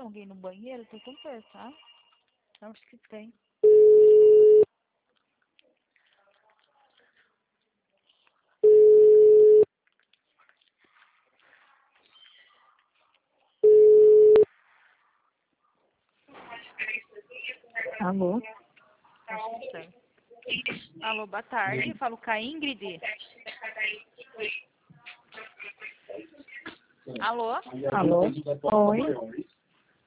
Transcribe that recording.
Tem alguém no banheiro? Tô tão perto, tá? Acho que tem. Alô? Acho que tem. Alô, boa tarde. Falo com a Ingrid. Alô? Alô? Oi?